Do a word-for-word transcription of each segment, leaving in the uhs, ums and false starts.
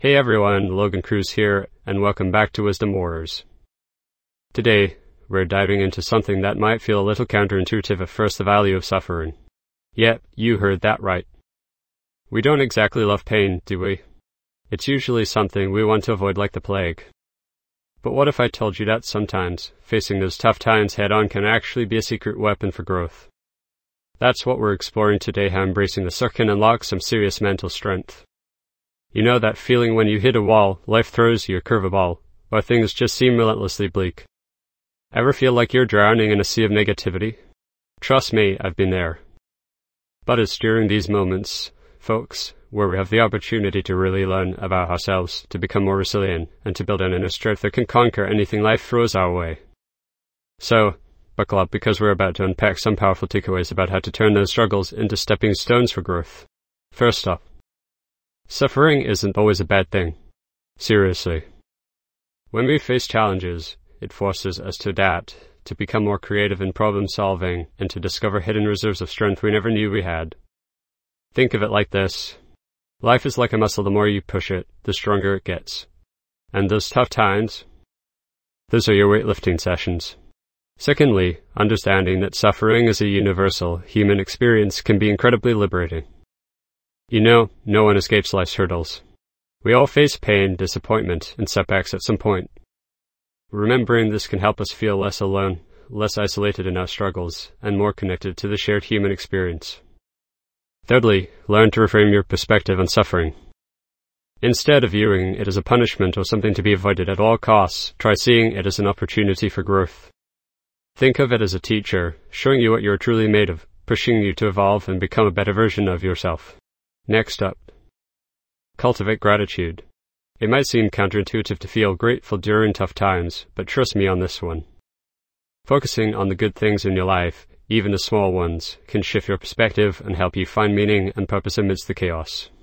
Hey everyone, Logan Cruz here, and welcome back to Wisdom Warriors. Today, we're diving into something that might feel a little counterintuitive at first, the value of suffering. Yep, you heard that right. We don't exactly love pain, do we? It's usually something we want to avoid like the plague. But what if I told you that sometimes, facing those tough times head-on can actually be a secret weapon for growth? That's what we're exploring today, how embracing the suck can unlock some serious mental strength. You know that feeling when you hit a wall, life throws you a curveball, or things just seem relentlessly bleak. Ever feel like you're drowning in a sea of negativity? Trust me, I've been there. But it's during these moments, folks, where we have the opportunity to really learn about ourselves, to become more resilient, and to build an inner strength that can conquer anything life throws our way. So, buckle up, because we're about to unpack some powerful takeaways about how to turn those struggles into stepping stones for growth. First up, suffering isn't always a bad thing. Seriously. When we face challenges, it forces us to adapt, to become more creative in problem solving, and to discover hidden reserves of strength we never knew we had. Think of it like this. Life is like a muscle. The more you push it, the stronger it gets. And those tough times, those are your weightlifting sessions. Secondly, understanding that suffering is a universal human experience can be incredibly liberating. You know, no one escapes life's hurdles. We all face pain, disappointment, and setbacks at some point. Remembering this can help us feel less alone, less isolated in our struggles, and more connected to the shared human experience. Thirdly, learn to reframe your perspective on suffering. Instead of viewing it as a punishment or something to be avoided at all costs, try seeing it as an opportunity for growth. Think of it as a teacher, showing you what you're truly made of, pushing you to evolve and become a better version of yourself. Next up, cultivate gratitude. It might seem counterintuitive to feel grateful during tough times, but trust me on this one. Focusing on the good things in your life, even the small ones, can shift your perspective and help you find meaning and purpose amidst the chaos.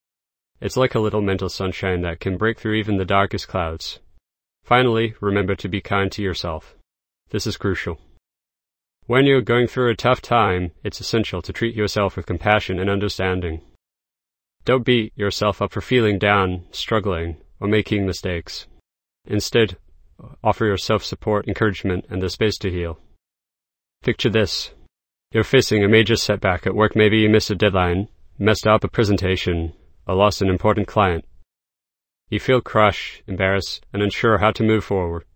It's like a little mental sunshine that can break through even the darkest clouds. Finally, remember to be kind to yourself. This is crucial. When you're going through a tough time, it's essential to treat yourself with compassion and understanding. Don't beat yourself up for feeling down, struggling, or making mistakes. Instead, offer yourself support, encouragement, and the space to heal. Picture this. You're facing a major setback at work. Maybe you missed a deadline, messed up a presentation, or lost an important client. You feel crushed, embarrassed, and unsure how to move forward.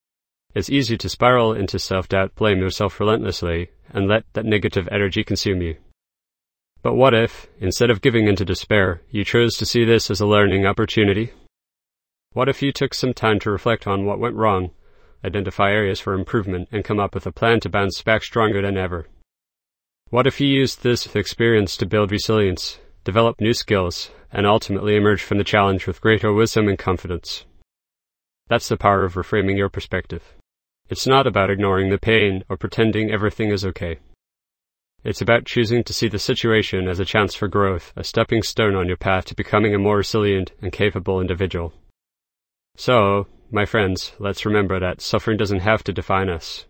It's easy to spiral into self-doubt, blame yourself relentlessly, and let that negative energy consume you. But what if, instead of giving into despair, you chose to see this as a learning opportunity? What if you took some time to reflect on what went wrong, identify areas for improvement, and come up with a plan to bounce back stronger than ever? What if you used this experience to build resilience, develop new skills, and ultimately emerge from the challenge with greater wisdom and confidence? That's the power of reframing your perspective. It's not about ignoring the pain or pretending everything is okay. It's about choosing to see the situation as a chance for growth, a stepping stone on your path to becoming a more resilient and capable individual. So, my friends, let's remember that suffering doesn't have to define us.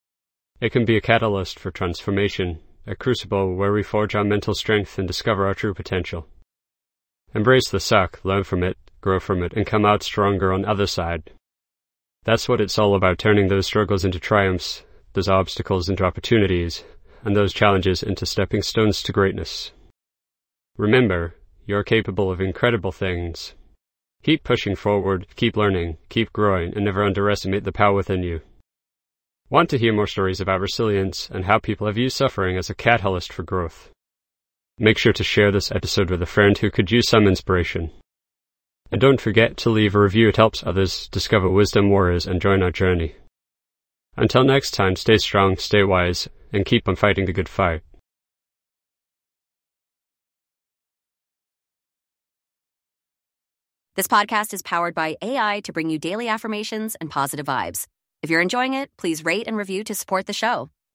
It can be a catalyst for transformation, a crucible where we forge our mental strength and discover our true potential. Embrace the suck, learn from it, grow from it, and come out stronger on the other side. That's what it's all about, turning those struggles into triumphs, those obstacles into opportunities, and those challenges into stepping stones to greatness. Remember, you're capable of incredible things. Keep pushing forward, keep learning, keep growing, and never underestimate the power within you. Want to hear more stories about resilience and how people have used suffering as a catalyst for growth? Make sure to share this episode with a friend who could use some inspiration. And don't forget to leave a review. It helps others discover Wisdom Warriors and join our journey. Until next time, stay strong, stay wise, and keep on fighting the good fight. This podcast is powered by A I to bring you daily affirmations and positive vibes. If you're enjoying it, please rate and review to support the show.